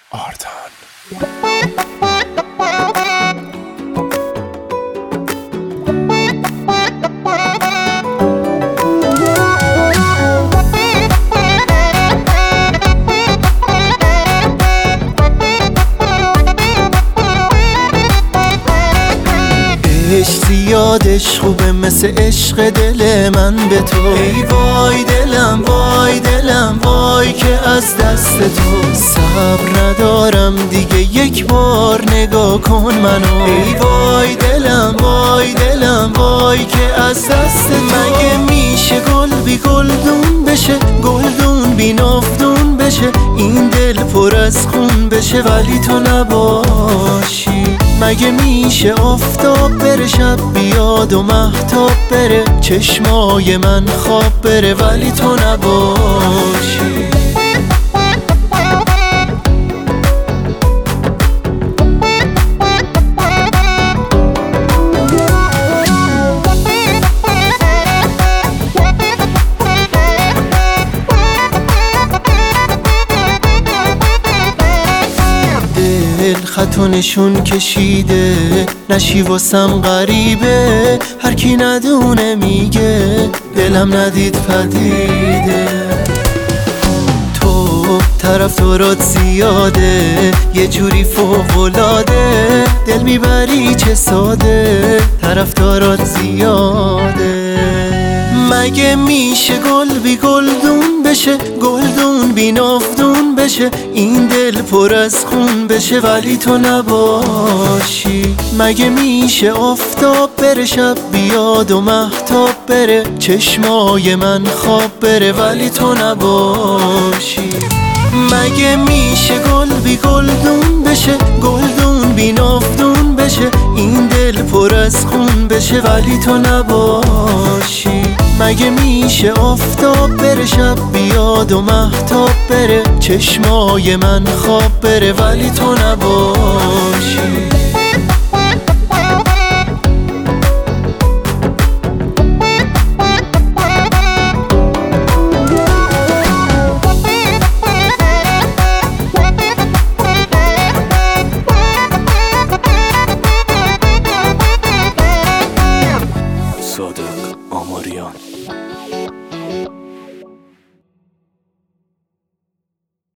آردان. زیادش خوبه مثل عشق دل من به تو. ای وای دلم وای دلم وای که از دست تو صبر ندارم دیگه، یک بار نگاه کن منو. ای وای دلم وای دلم وای که از دست تو. مگه میشه گل بی گلدون بشه، گلدون بی ناودون بشه، این دل پر از خون بشه ولی تو نباشی؟ مگه میشه آفتاب بره شب بیاد و مهتاب بره، چشمای من خواب بره ولی تو نباشی؟ خط و نشون کشیده، نشی واسم غریبه، هر کی ندونه میگه دلم ندید پدیده. تو طرفدارات زیاده، یه جوری فوق‌العاده، دل میبری چه ساده، طرفدارات زیاده. مگه میشه گل بی گلدون بشه، گلدون بی ناودون بشه، این دل پر از خون بشه ولی تو نباشی؟ مگه میشه آفتاب بره شب بیاد و مهتاب بره، چشمای من خواب بره ولی تو نباشی؟ مگه میشه گل بی گلدون بشه، گلدون بی ناودون بشه، این دل پر از خون بشه ولی تو نباشی؟ مگه میشه آفتاب بره شب بیاد و مهتاب بره، چشمای من خواب بره ولی تو نباشی؟